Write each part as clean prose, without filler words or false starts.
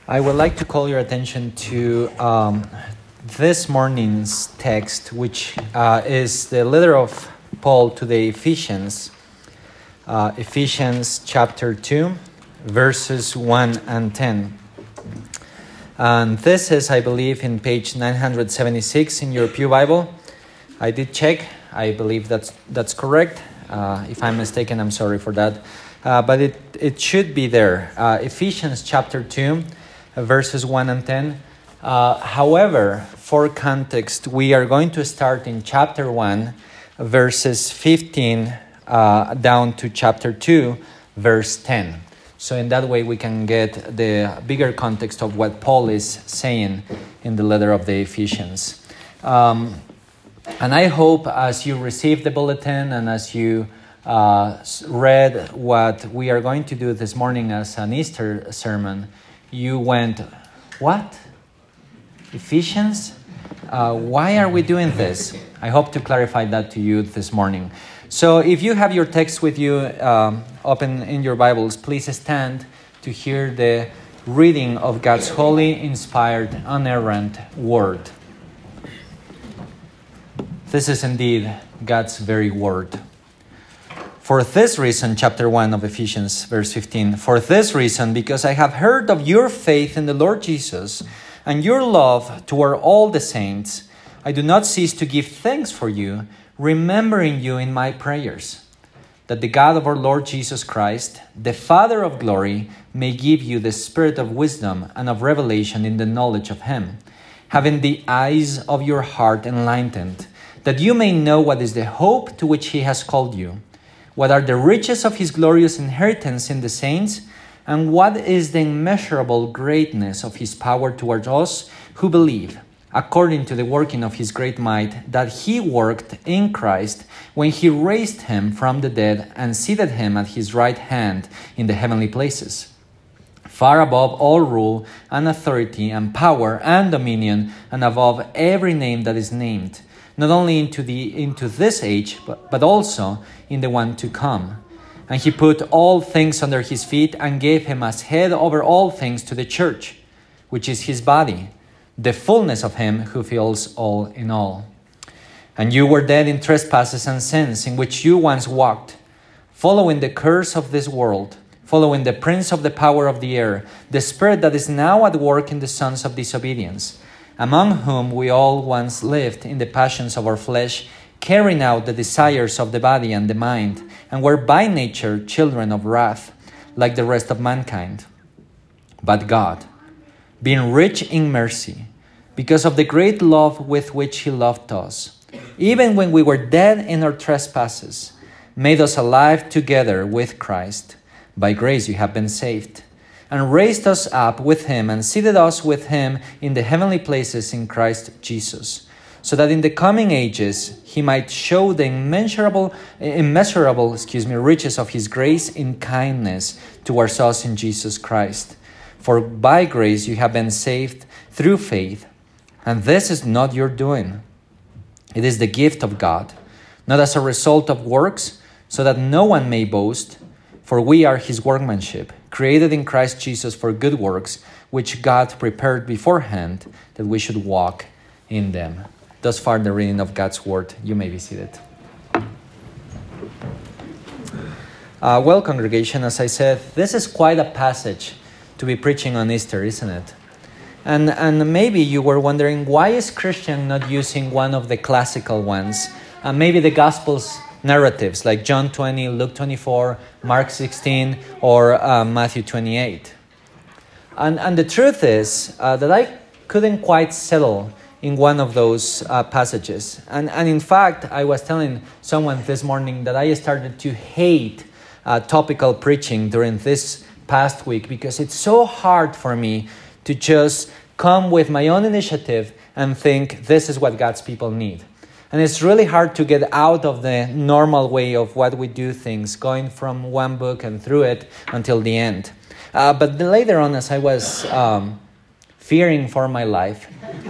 I would like to call your attention to this morning's text, which is the letter of Paul to the Ephesians, Ephesians chapter 2, verses 1 and 10. And this is, I believe, in page 976 in your Pew Bible. I did check. I believe that's correct. If I'm mistaken, I'm sorry for that. But it should be there. Ephesians chapter 2, verses 1 and 10. However, for context, we are going to start in chapter 1, verses 15 down to chapter 2, verse 10. So in that way, we can get the bigger context of what Paul is saying in the letter of the Ephesians. And I hope as you receive the bulletin and as you read what we are going to do this morning as an Easter sermon, you went, what? Ephesians? Why are we doing this? I hope to clarify that to you this morning. So if you have your text with you open in your Bibles, please stand to hear the reading of God's holy, inspired, inerrant word. This is indeed God's very word. For this reason, chapter 1 of Ephesians, verse 15, for this reason, because I have heard of your faith in the Lord Jesus and your love toward all the saints, I do not cease to give thanks for you, remembering you in my prayers, that the God of our Lord Jesus Christ, the Father of glory, may give you the spirit of wisdom and of revelation in the knowledge of him, having the eyes of your heart enlightened, that you may know what is the hope to which he has called you, what are the riches of his glorious inheritance in the saints, and what is the immeasurable greatness of his power towards us who believe, according to the working of his great might, that he worked in Christ when he raised him from the dead and seated him at his right hand in the heavenly places, far above all rule and authority and power and dominion, and above every name that is named, not only into this age, but also in the one to come. And he put all things under his feet and gave him as head over all things to the church, which is his body, the fullness of him who fills all in all. And you were dead in trespasses and sins, in which you once walked, following the curse of this world, following the prince of the power of the air, the spirit that is now at work in the sons of disobedience, among whom we all once lived in the passions of our flesh, carrying out the desires of the body and the mind, and were by nature children of wrath, like the rest of mankind. But God, being rich in mercy, because of the great love with which he loved us, even when we were dead in our trespasses, made us alive together with Christ. By grace you have been saved, and raised us up with him and seated us with him in the heavenly places in Christ Jesus, so that in the coming ages he might show the immeasurable riches of his grace in kindness towards us in Jesus Christ. For by grace you have been saved through faith, and this is not your doing. It is the gift of God, not as a result of works, so that no one may boast. For we are his workmanship, created in Christ Jesus for good works, which God prepared beforehand that we should walk in them. Thus far, the reading of God's word. You may be seated. Well, congregation, as I said, this is quite a passage to be preaching on Easter, isn't it? And maybe you were wondering, why is Christian not using one of the classical ones? Maybe the Gospels narratives like John 20, Luke 24, Mark 16, or Matthew 28. And the truth is that I couldn't quite settle in one of those passages. And in fact, I was telling someone this morning that I started to hate topical preaching during this past week because it's so hard for me to just come with my own initiative and think this is what God's people need. And it's really hard to get out of the normal way of what we do things, going from one book and through it until the end. But then later on, as I was fearing for my life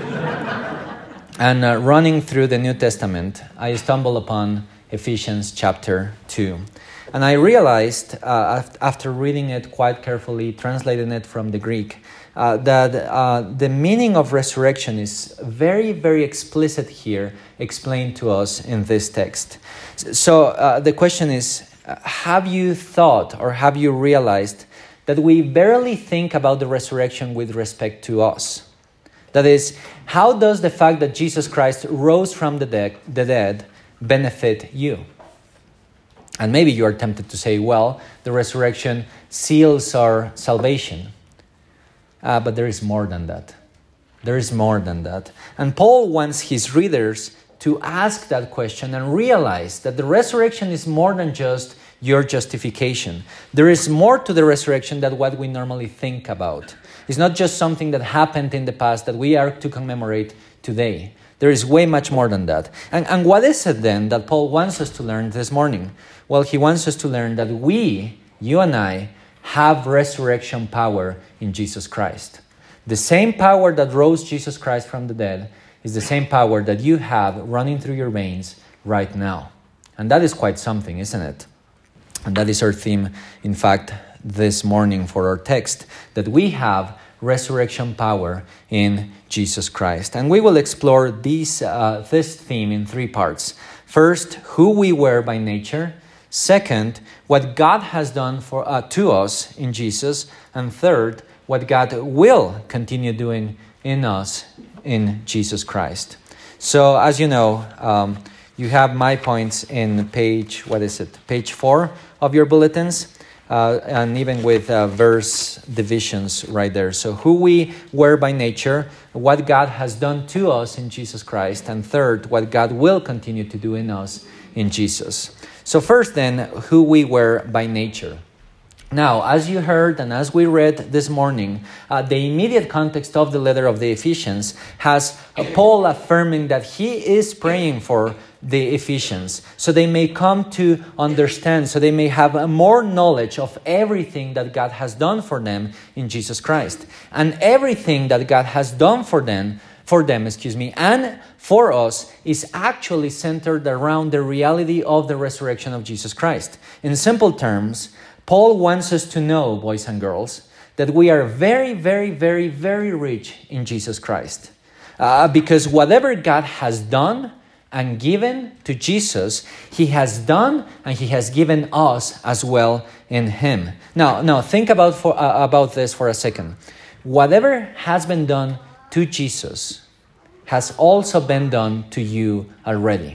and running through the New Testament, I stumbled upon Ephesians chapter 2. And I realized, after reading it quite carefully, translating it from the Greek, that the meaning of resurrection is very, very explicit here, explained to us in this text. So the question is, have you thought or have you realized that we barely think about the resurrection with respect to us? That is, how does the fact that Jesus Christ rose from the dead benefit you? And maybe you are tempted to say, well, the resurrection seals our salvation. But there is more than that. There is more than that. And Paul wants his readers to ask that question and realize that the resurrection is more than just your justification. There is more to the resurrection than what we normally think about. It's not just something that happened in the past that we are to commemorate today. There is way much more than that. And what is it then that Paul wants us to learn this morning? Well, he wants us to learn that we, you and I, have resurrection power in Jesus Christ. The same power that rose Jesus Christ from the dead is the same power that you have running through your veins right now. And that is quite something, isn't it? And that is our theme, in fact, this morning for our text, that we have resurrection power in Jesus Christ. And we will explore this theme in three parts. First, who we were by nature. Second, what God has done to us in Jesus. And third, what God will continue doing in us in Jesus Christ. So, as you know, you have my points in page 4 of your bulletins, and even with verse divisions right there. So who we were by nature, what God has done to us in Jesus Christ, and third, what God will continue to do in us in Jesus. So first then, who we were by nature. Now, as you heard and as we read this morning, the immediate context of the letter of the Ephesians has Paul affirming that he is praying for the Ephesians so they may come to understand, so they may have more knowledge of everything that God has done for them in Jesus Christ. And everything that God has done for them, and for us is actually centered around the reality of the resurrection of Jesus Christ. In simple terms, Paul wants us to know, boys and girls, that we are very, very, very, very rich in Jesus Christ. Because whatever God has done and given to Jesus, He has done and He has given us as well in Him. Now think about this for a second. Whatever has been done to Jesus has also been done to you already.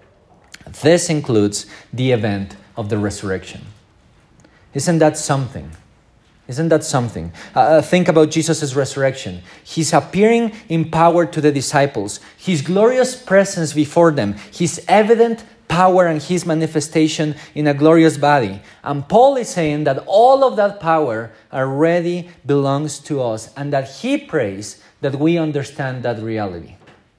This includes the event of the resurrection. Isn't that something? Isn't that something? Think about Jesus' resurrection. He's appearing in power to the disciples. His glorious presence before them. His evident power and His manifestation in a glorious body. And Paul is saying that all of that power already belongs to us and that he prays that we understand that reality.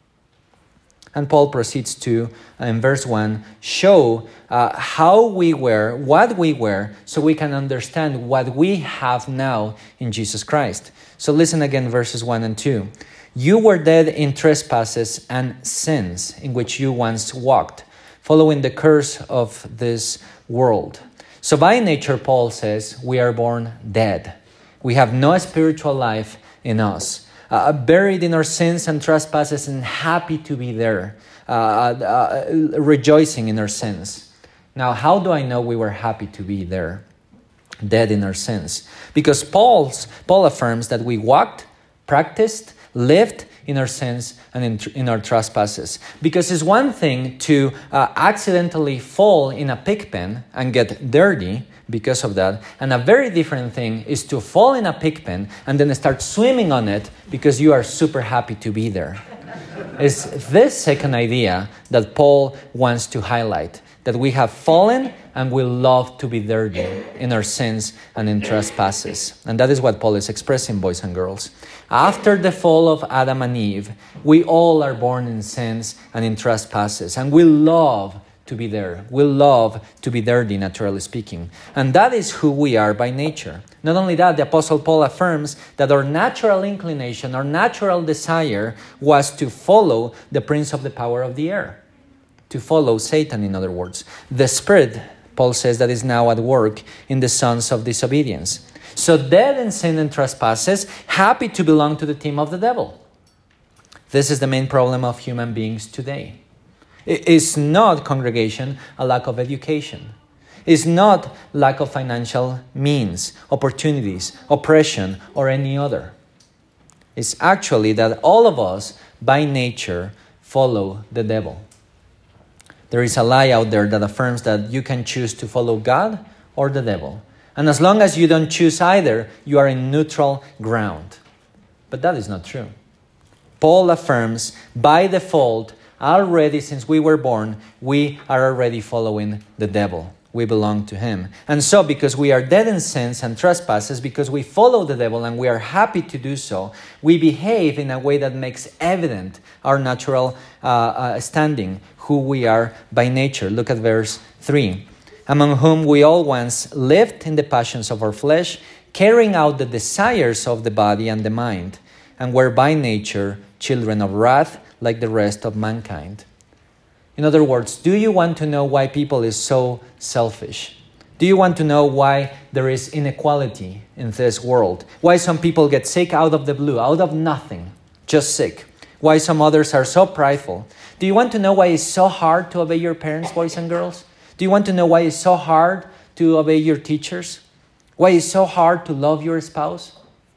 And Paul proceeds to, in verse 1, show how we were, what we were, so we can understand what we have now in Jesus Christ. So listen again, verses 1 and 2. You were dead in trespasses and sins in which you once walked, following the curse of this world. So by nature, Paul says, we are born dead. We have no spiritual life in us. Buried in our sins and trespasses and happy to be there, rejoicing in our sins. Now, how do I know we were happy to be there, dead in our sins? Because Paul affirms that we walked, practiced, lived in our sins and in our trespasses. Because it's one thing to accidentally fall in a pig pen and get dirty because of that. And a very different thing is to fall in a pig pen and then start swimming on it because you are super happy to be there. It's this second idea that Paul wants to highlight, that we have fallen and we love to be dirty in our sins and in trespasses. And that is what Paul is expressing, boys and girls. After the fall of Adam and Eve, we all are born in sins and in trespasses, and we love to be there. We love to be dirty, naturally speaking. And that is who we are by nature. Not only that, the Apostle Paul affirms that our natural inclination, our natural desire was to follow the prince of the power of the air. To follow Satan, in other words. The Spirit, Paul says that is now at work in the sons of disobedience. So dead in sin and trespasses, happy to belong to the team of the devil. This is the main problem of human beings today. It is not, congregation, a lack of education. It's not lack of financial means, opportunities, oppression, or any other. It's actually that all of us, by nature, follow the devil. There is a lie out there that affirms that you can choose to follow God or the devil. And as long as you don't choose either, you are in neutral ground. But that is not true. Paul affirms, by default, already since we were born, we are already following the devil. We belong to him. And so, because we are dead in sins and trespasses, because we follow the devil and we are happy to do so, we behave in a way that makes evident our natural standing, who we are by nature. Look at verse 3. Among whom we all once lived in the passions of our flesh, carrying out the desires of the body and the mind, and were by nature children of wrath like the rest of mankind. In other words, do you want to know why people is so selfish? Do you want to know why there is inequality in this world? Why some people get sick out of the blue, out of nothing, just sick? Why some others are so prideful? Do you want to know why it's so hard to obey your parents, boys and girls? Do you want to know why it's so hard to obey your teachers? Why it's so hard to love your spouse?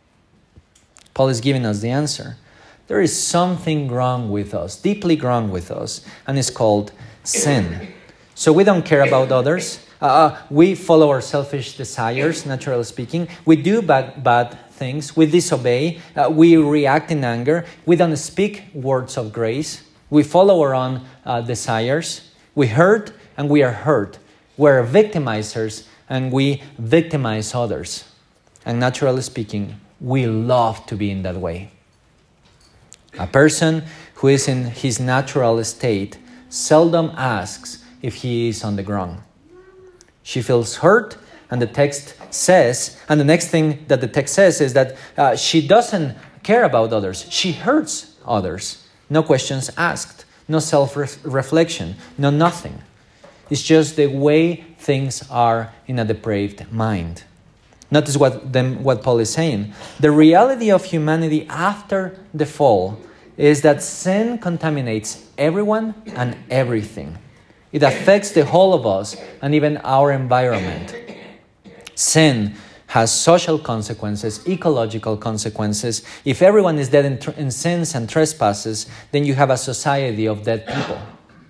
Paul is giving us the answer. There is something wrong with us, deeply wrong with us, and it's called sin. So we don't care about others. We follow our selfish desires, naturally speaking. We do bad things. We disobey. We react in anger. We don't speak words of grace. We follow our own desires. We hurt and we are hurt. We're victimizers and we victimize others. And naturally speaking, we love to be in that way. A person who is in his natural state seldom asks if he is on the ground. She feels hurt, and the text says, and the next thing that the text says is that she doesn't care about others. She hurts others. No questions asked, no self-reflection, no nothing. It's just the way things are in a depraved mind. Notice what Paul is saying. The reality of humanity after the fall is that sin contaminates everyone and everything. It affects the whole of us and even our environment. Sin has social consequences, ecological consequences. If everyone is dead in sins and trespasses, then you have a society of dead people.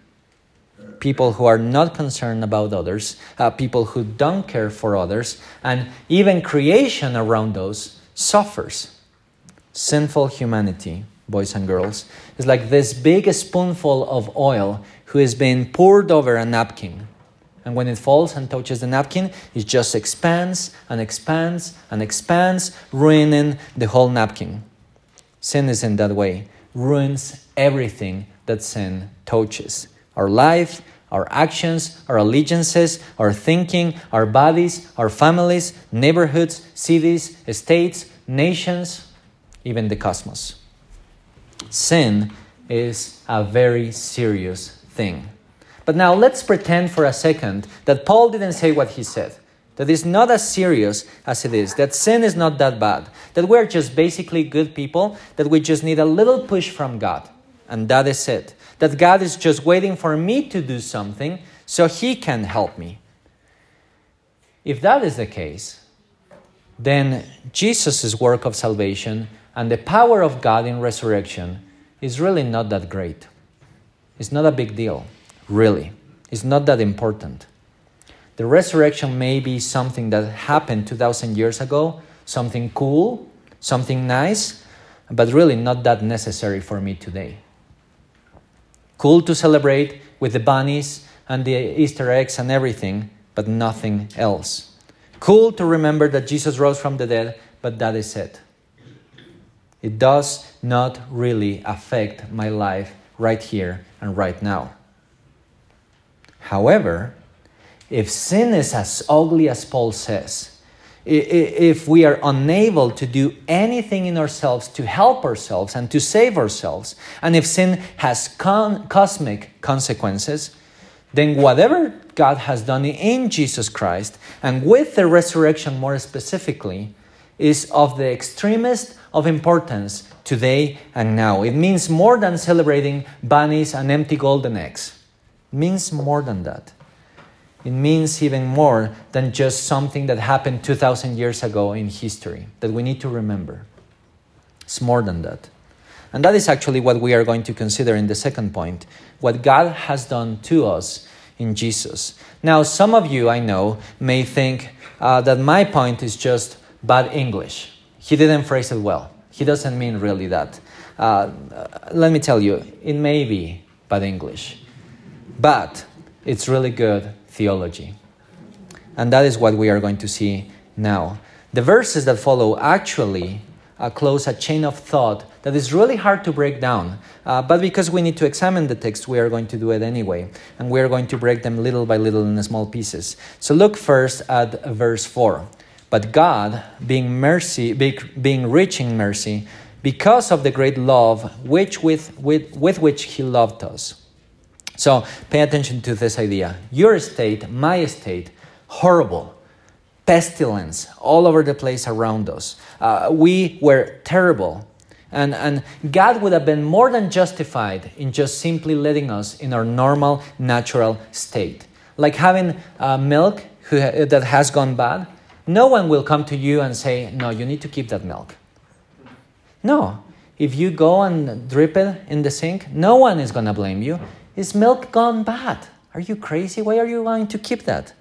People who are not concerned about others, people who don't care for others, and even creation around those suffers. Sinful humanity, boys and girls, is like this big spoonful of oil who is being poured over a napkin. And when it falls and touches the napkin, it just expands and expands and expands, ruining the whole napkin. Sin is in that way, ruins everything that sin touches. Our life, our actions, our allegiances, our thinking, our bodies, our families, neighborhoods, cities, states, nations, even the cosmos. Sin is a very serious thing. But now let's pretend for a second that Paul didn't say what he said. That it's not as serious as it is. That sin is not that bad. That we're just basically good people. That we just need a little push from God. And that is it. That God is just waiting for me to do something so He can help me. If that is the case, then Jesus' work of salvation and the power of God in resurrection is really not that great. It's not a big deal, really. It's not that important. The resurrection may be something that happened 2,000 years ago, something cool, something nice, but really not that necessary for me today. Cool to celebrate with the bunnies and the Easter eggs and everything, but nothing else. Cool to remember that Jesus rose from the dead, but that is it. It does not really affect my life right here and right now. However, if sin is as ugly as Paul says, if we are unable to do anything in ourselves to help ourselves and to save ourselves, and if sin has cosmic consequences, then whatever God has done in Jesus Christ, and with the resurrection more specifically, is of the extremest of importance today and now. It means more than celebrating bunnies and empty golden eggs. It means more than that. It means even more than just something that happened 2,000 years ago in history that we need to remember. It's more than that. And that is actually what we are going to consider in the second point, what God has done to us in Jesus. Now, some of you, I know, may think that my point is just bad English. He didn't phrase it well. He doesn't mean really that. Let me tell you, it may be bad English, but it's really good theology. And that is what we are going to see now. The verses that follow actually close a chain of thought that is really hard to break down. But because we need to examine the text, we are going to do it anyway. And we are going to break them little by little in small pieces. So look first at verse 4. But God, being rich in mercy, because of the great love with which He loved us. So pay attention to this idea. Your estate, my estate, horrible. Pestilence all over the place around us. We were terrible. And God would have been more than justified in just simply letting us in our normal, natural state. Like having milk that has gone bad. No one will come to you and say, no, you need to keep that milk. No. If you go and drip it in the sink, no one is going to blame you. Is milk gone bad? Are you crazy? Why are you going to keep that?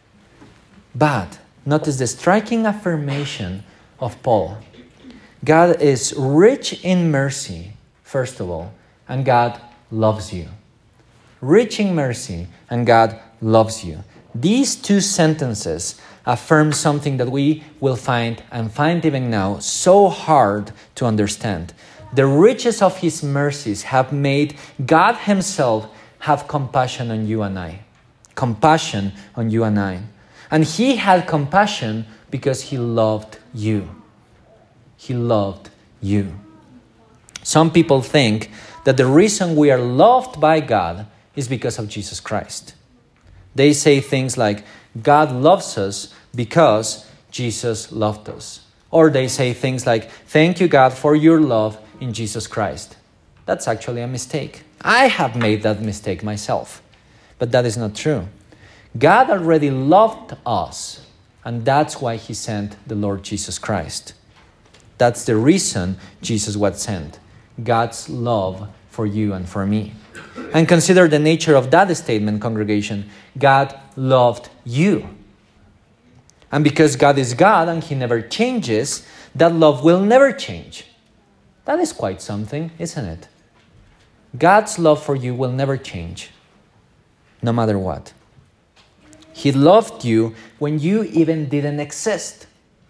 But notice the striking affirmation of Paul. God is rich in mercy, first of all, and God loves you. Rich in mercy, and God loves you. These two sentences affirm something that we will find even now so hard to understand. The riches of His mercies have made God Himself have compassion on you and I. Compassion on you and I. And He had compassion because He loved you. He loved you. Some people think that the reason we are loved by God is because of Jesus Christ. They say things like, God loves us because Jesus loved us. Or they say things like, thank you, God, for your love in Jesus Christ. That's actually a mistake. I have made that mistake myself. But that is not true. God already loved us, and that's why He sent the Lord Jesus Christ. That's the reason Jesus was sent. God's love for you and for me. And consider the nature of that statement, congregation. God loved you. And because God is God and He never changes, that love will never change. That is quite something, isn't it? God's love for you will never change, no matter what. He loved you when you even didn't exist.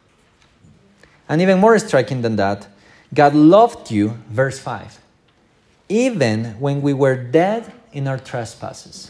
And even more striking than that, God loved you, verse 5, even when we were dead in our trespasses.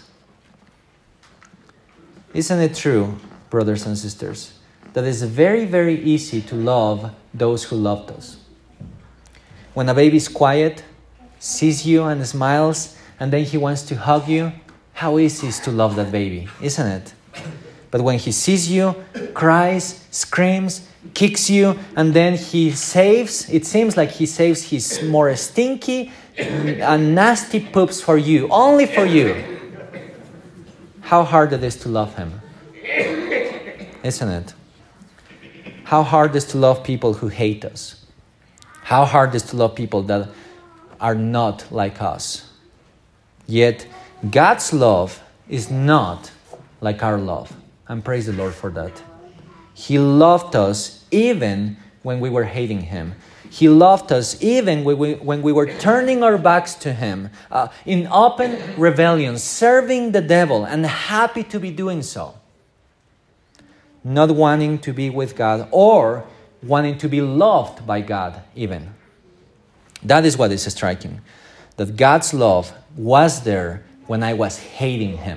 Isn't it true, brothers and sisters, that it's very, very easy to love those who loved us? When a baby is quiet, sees you and smiles, and then he wants to hug you, how easy it is to love that baby, isn't it? But when he sees you, cries, screams, kicks you, and then it seems like he saves his more stinky and nasty poops for you, only for you. How hard it is to love him, isn't it? How hard it is to love people who hate us. How hard it is to love people that are not like us. Yet, God's love is not like our love. And praise the Lord for that. He loved us even when we were hating Him. He loved us even when we were turning our backs to Him, in open rebellion, serving the devil, and happy to be doing so. Not wanting to be with God or wanting to be loved by God even. That is what is striking. That God's love was there when I was hating Him.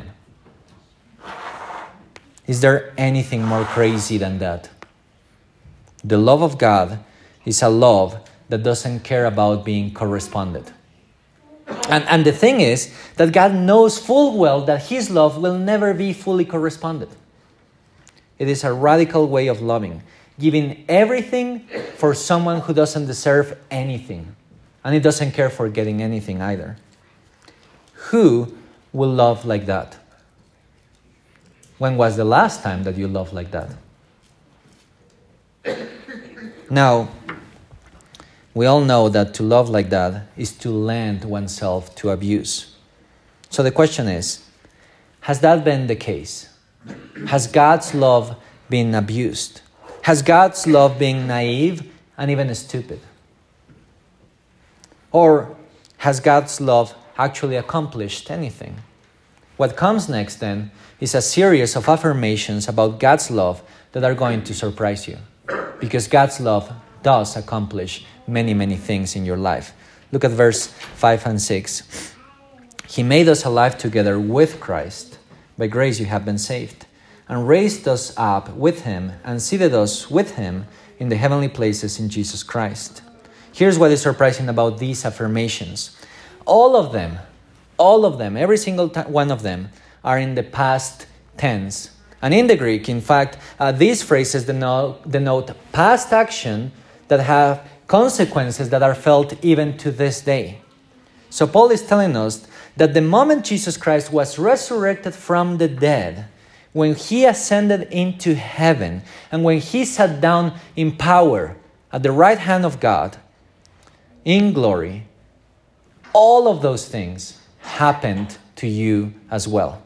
Is there anything more crazy than that? The love of God is a love that doesn't care about being corresponded. And the thing is that God knows full well that his love will never be fully corresponded. It is a radical way of loving, giving everything for someone who doesn't deserve anything. And he doesn't care for getting anything either. Who will love like that? When was the last time that you loved like that? Now, we all know that to love like that is to lend oneself to abuse. So the question is, has that been the case? Has God's love been abused? Has God's love been naive and even stupid? Or has God's love actually accomplished anything? What comes next then is a series of affirmations about God's love that are going to surprise you. Because God's love does accomplish many, many things in your life. Look at verse 5 and 6. He made us alive together with Christ. By grace you have been saved. And raised us up with him and seated us with him in the heavenly places in Jesus Christ. Here's what is surprising about these affirmations. All of them, every single one of them are in the past tense. And in the Greek, in fact, these phrases denote past action that have consequences that are felt even to this day. So Paul is telling us that the moment Jesus Christ was resurrected from the dead, when he ascended into heaven, and when he sat down in power at the right hand of God, in glory, all of those things happened to you as well.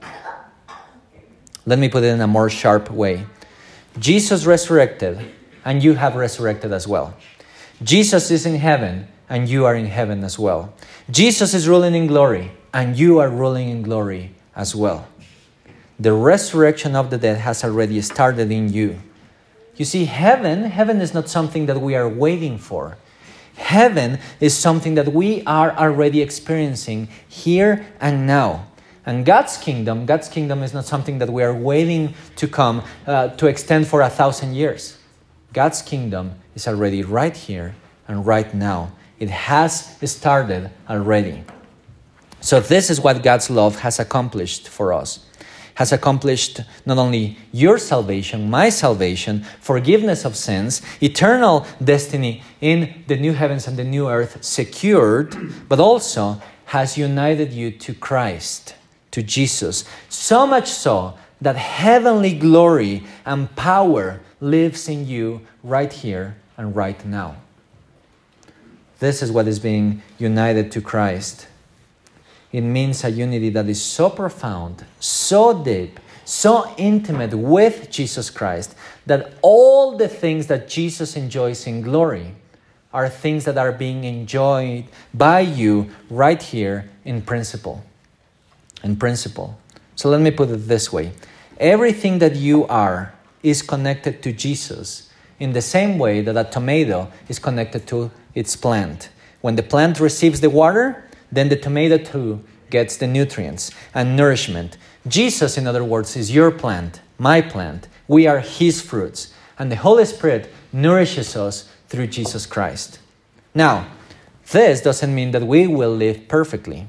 Let me put it in a more sharp way. Jesus resurrected, and you have resurrected as well. Jesus is in heaven, and you are in heaven as well. Jesus is ruling in glory, and you are ruling in glory as well. The resurrection of the dead has already started in you. You see, heaven is not something that we are waiting for. Heaven is something that we are already experiencing here and now. And God's kingdom is not something that we are waiting to come to extend for 1,000 years. God's kingdom is already right here and right now. It has started already. So this is what God's love has accomplished for us. Has accomplished not only your salvation, my salvation, forgiveness of sins, eternal destiny in the new heavens and the new earth secured, but also has united you to Christ, to Jesus. So much so that heavenly glory and power lives in you right here and right now. This is what is being united to Christ. It means a unity that is so profound, so deep, so intimate with Jesus Christ, that all the things that Jesus enjoys in glory are things that are being enjoyed by you right here in principle. In principle. So let me put it this way. Everything that you are is connected to Jesus in the same way that a tomato is connected to its plant. When the plant receives the water, then the tomato too gets the nutrients and nourishment. Jesus, in other words, is your plant, my plant. We are his fruits. And the Holy Spirit nourishes us through Jesus Christ. Now, this doesn't mean that we will live perfectly.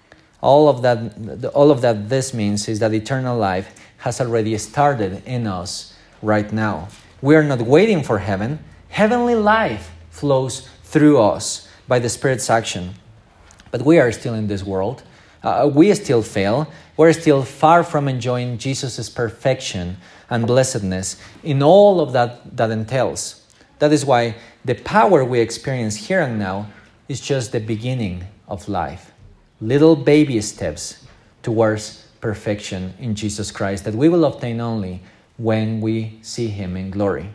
All of that this means is that eternal life has already started in us right now. We are not waiting for heaven. Heavenly life flows through us by the Spirit's action. But we are still in this world. We still fail. We're still far from enjoying Jesus' perfection and blessedness in all of that entails. That is why the power we experience here and now is just the beginning of life. Little baby steps towards perfection in Jesus Christ that we will obtain only when we see him in glory.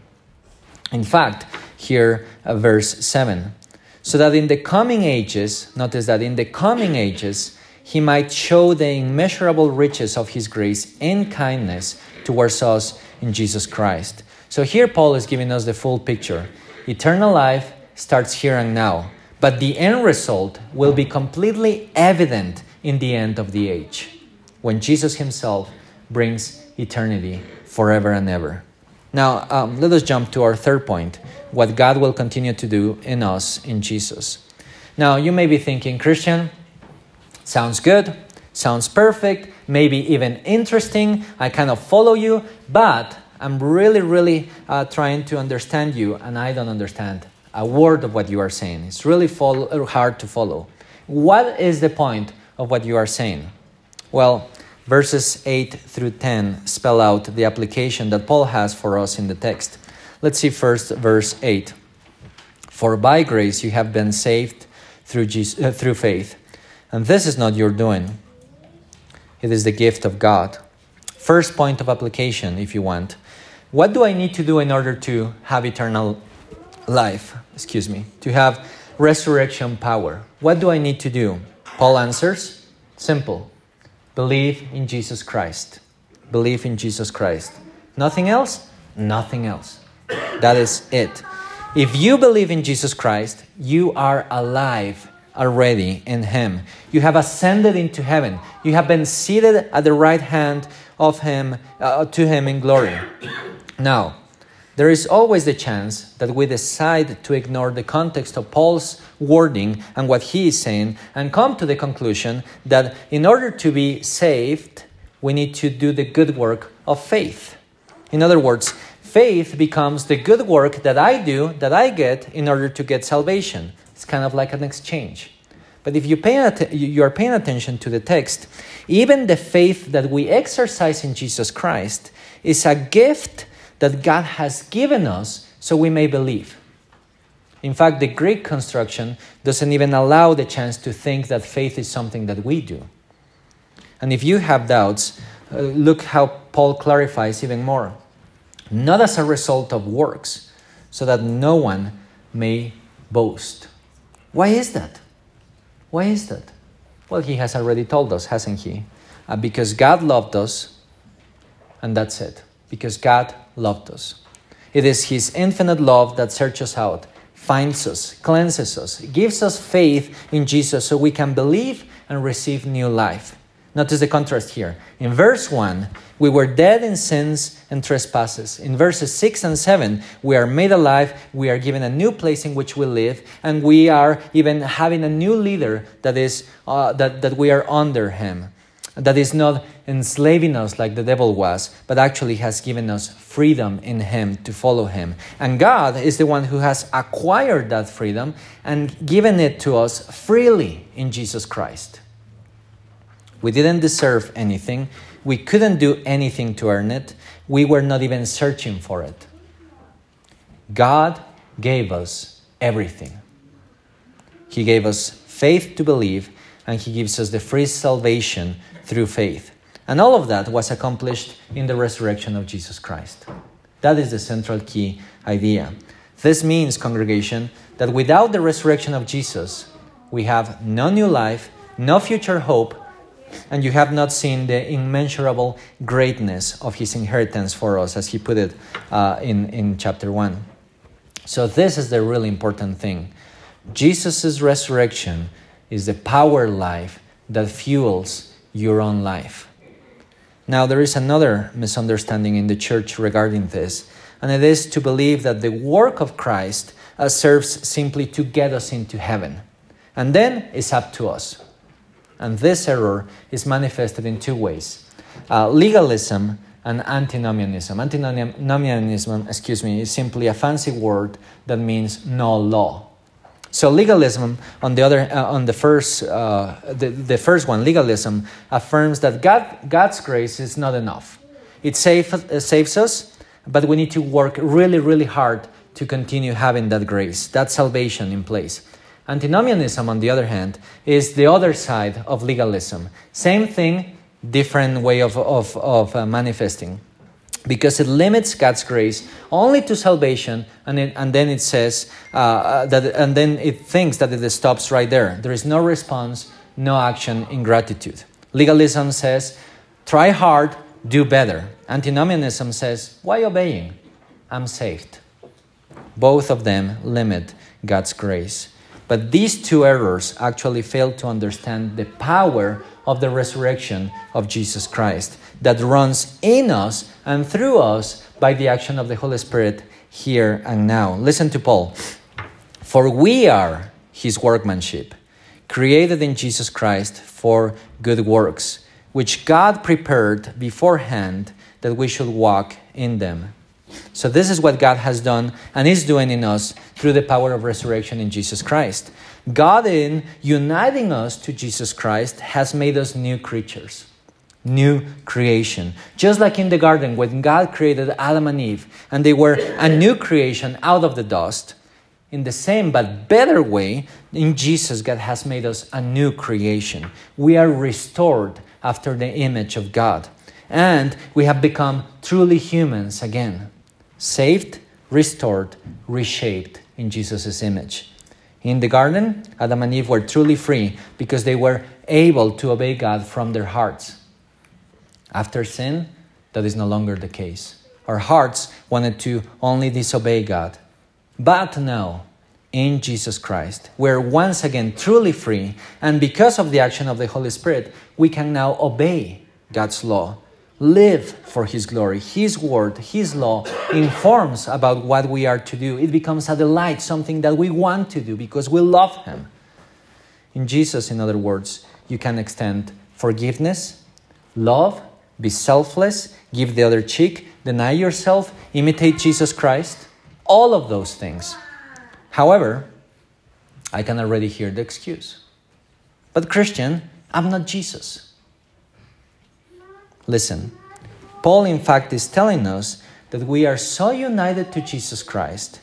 In fact, here verse 7, so that in the coming ages, notice that in the coming ages, he might show the immeasurable riches of his grace and kindness towards us in Jesus Christ. So here Paul is giving us the full picture. Eternal life starts here and now, but the end result will be completely evident in the end of the age, when Jesus himself brings eternity forever and ever. Now, let us jump to our third point, what God will continue to do in us in Jesus. Now, you may be thinking, Christian, Sounds good, sounds perfect, maybe even interesting. I kind of follow you, but I'm really trying to understand you, and I don't understand a word of what you are saying. It's really hard to follow. What is the point of what you are saying? Well, verses 8 through 10 spell out the application that Paul has for us in the text. Let's see first verse 8. For by grace you have been saved through faith. And this is not your doing. It is the gift of God. First point of application, if you want. What do I need to do in order to have eternal life? To have resurrection power. What do I need to do? Paul answers, simple. Believe in Jesus Christ. Believe in Jesus Christ. Nothing else? Nothing else. That is it. If you believe in Jesus Christ, you are alive already in Him. You have ascended into heaven. You have been seated at the right hand of Him, to Him in glory. Now, there is always the chance that we decide to ignore the context of Paul's wording and what he is saying and come to the conclusion that in order to be saved, we need to do the good work of faith. In other words, faith becomes the good work that I do, that I get in order to get salvation. It's kind of like an exchange. But if you are paying attention to the text, even the faith that we exercise in Jesus Christ is a gift that God has given us so we may believe. In fact, the Greek construction doesn't even allow the chance to think that faith is something that we do. And if you have doubts, look how Paul clarifies even more. Not as a result of works, so that no one may boast. Why is that? Why is that? Well, he has already told us, hasn't he? Because God loved us, and that's it. Because God loved us. It is His infinite love that searches out, finds us, cleanses us, gives us faith in Jesus so we can believe and receive new life. Notice the contrast here. In verse 1, we were dead in sins and trespasses. In verses 6 and 7, we are made alive, we are given a new place in which we live, and we are even having a new leader that is that we are under Him. That is not enslaving us like the devil was, but actually has given us freedom in Him to follow Him. And God is the one who has acquired that freedom and given it to us freely in Jesus Christ. We didn't deserve anything. We couldn't do anything to earn it. We were not even searching for it. God gave us everything. He gave us faith to believe, and He gives us the free salvation through faith. And all of that was accomplished in the resurrection of Jesus Christ. That is the central key idea. This means, congregation, that without the resurrection of Jesus, we have no new life, no future hope, and you have not seen the immeasurable greatness of His inheritance for us, as he put it in chapter 1. So this is the really important thing. Jesus' resurrection is the power life that fuels your own life. Now, there is another misunderstanding in the church regarding this, and it is to believe that the work of Christ serves simply to get us into heaven, and then it's up to us. And this error is manifested in two ways. Legalism and antinomianism. Antinomianism, is simply a fancy word that means no law. So legalism, on the first one, legalism affirms that God's grace is not enough. It saves us, but we need to work really, really hard to continue having that grace, that salvation in place. Antinomianism, on the other hand, is the other side of legalism. Same thing, different way of manifesting. Because it limits God's grace only to salvation, and then it says and then it thinks that it stops right there. There is no response, no action in gratitude. Legalism says, try hard, do better. Antinomianism says, why obeying? I'm saved. Both of them limit God's grace. But these two errors actually fail to understand the power of the resurrection of Jesus Christ that runs in us and through us by the action of the Holy Spirit here and now. Listen to Paul. For we are His workmanship, created in Jesus Christ for good works, which God prepared beforehand that we should walk in them. So this is what God has done and is doing in us through the power of resurrection in Jesus Christ. God, in uniting us to Jesus Christ, has made us new creatures, new creation. Just like in the garden when God created Adam and Eve, and they were a new creation out of the dust, in the same but better way, in Jesus, God has made us a new creation. We are restored after the image of God, and we have become truly humans again. Saved, restored, reshaped in Jesus' image. In the garden, Adam and Eve were truly free because they were able to obey God from their hearts. After sin, that is no longer the case. Our hearts wanted to only disobey God. But now, in Jesus Christ, we're once again truly free, and because of the action of the Holy Spirit, we can now obey God's law. Live for His glory. His word, His law informs about what we are to do. It becomes a delight, something that we want to do because we love Him. In Jesus, in other words, you can extend forgiveness, love, be selfless, give the other cheek, deny yourself, imitate Jesus Christ, all of those things. However, I can already hear the excuse. But Christian, I'm not Jesus. Listen, Paul in fact is telling us that we are so united to Jesus Christ,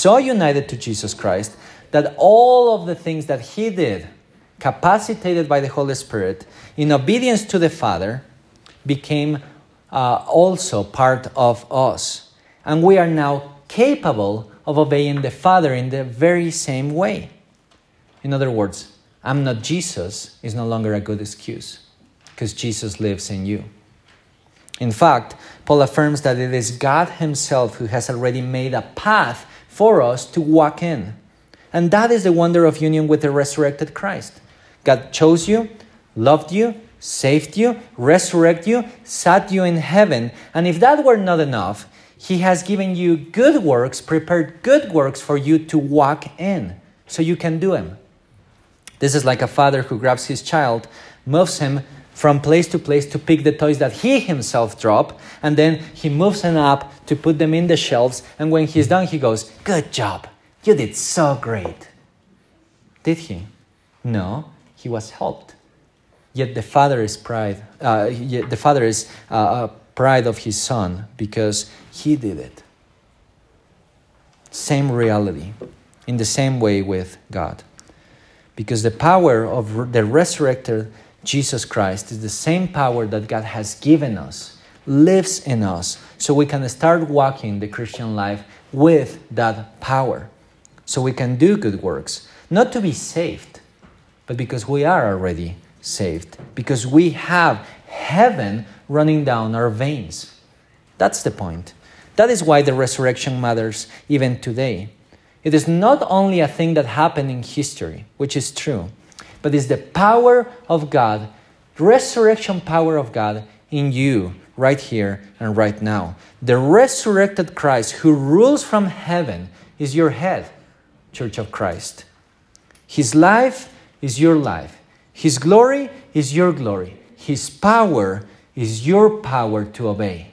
that all of the things that He did, capacitated by the Holy Spirit, in obedience to the Father, became also part of us. And we are now capable of obeying the Father in the very same way. In other words, I'm not Jesus is no longer a good excuse because Jesus lives in you. In fact, Paul affirms that it is God Himself who has already made a path for us to walk in. And that is the wonder of union with the resurrected Christ. God chose you, loved you, saved you, resurrected you, sat you in heaven. And if that were not enough, He has given you good works, prepared good works for you to walk in, so you can do them. This is like a father who grabs his child, moves him from place to pick the toys that he himself dropped, and then he moves them up to put them in the shelves, and when he's done, he goes, "Good job, you did so great." Did he? No, he was helped. Yet the father is pride of his son because he did it. Same reality, in the same way with God. Because the power of the resurrected Jesus Christ is the same power that God has given us, lives in us, so we can start walking the Christian life with that power. So we can do good works, not to be saved, but because we are already saved, because we have heaven running down our veins. That's the point. That is why the resurrection matters even today. It is not only a thing that happened in history, which is true, but it's the power of God, resurrection power of God in you right here and right now. The resurrected Christ who rules from heaven is your head, Church of Christ. His life is your life. His glory is your glory. His power is your power to obey.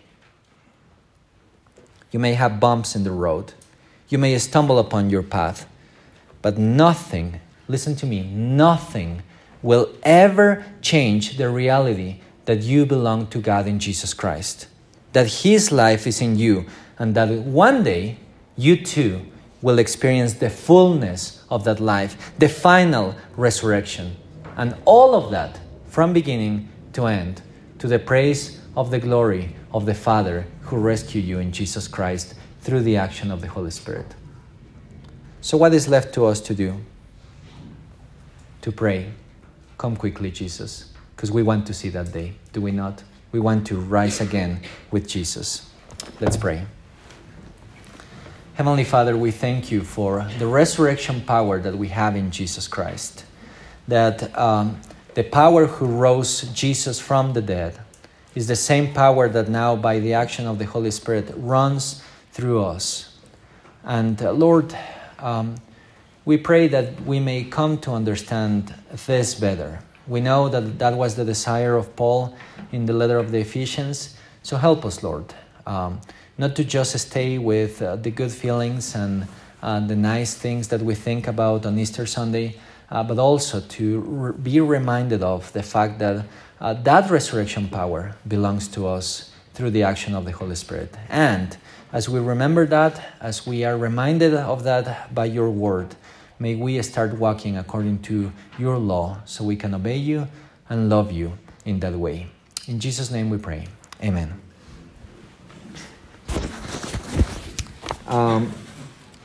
You may have bumps in the road. You may stumble upon your path. But nothing, listen to me, nothing will ever change the reality that you belong to God in Jesus Christ. That His life is in you, and that one day you too will experience the fullness of that life, the final resurrection. And all of that from beginning to end, to the praise of the glory of the Father who rescued you in Jesus Christ through the action of the Holy Spirit. So what is left to us to do? To pray. Come quickly, Jesus, because we want to see that day, do we not? We want to rise again with Jesus. Let's pray. Heavenly Father, we thank you for the resurrection power that we have in Jesus Christ. That the power who rose Jesus from the dead is the same power that now by the action of the Holy Spirit runs through us. And Lord, we pray that we may come to understand this better, We know that that was the desire of Paul in the letter of the Ephesians. So help us, Lord, not to just stay with the good feelings and the nice things that we think about on Easter Sunday, but also to be reminded of the fact that that resurrection power belongs to us through the action of the Holy Spirit. And as we remember that, as we are reminded of that by your word, may we start walking according to your law so we can obey you and love you in that way. In Jesus' name we pray. Amen.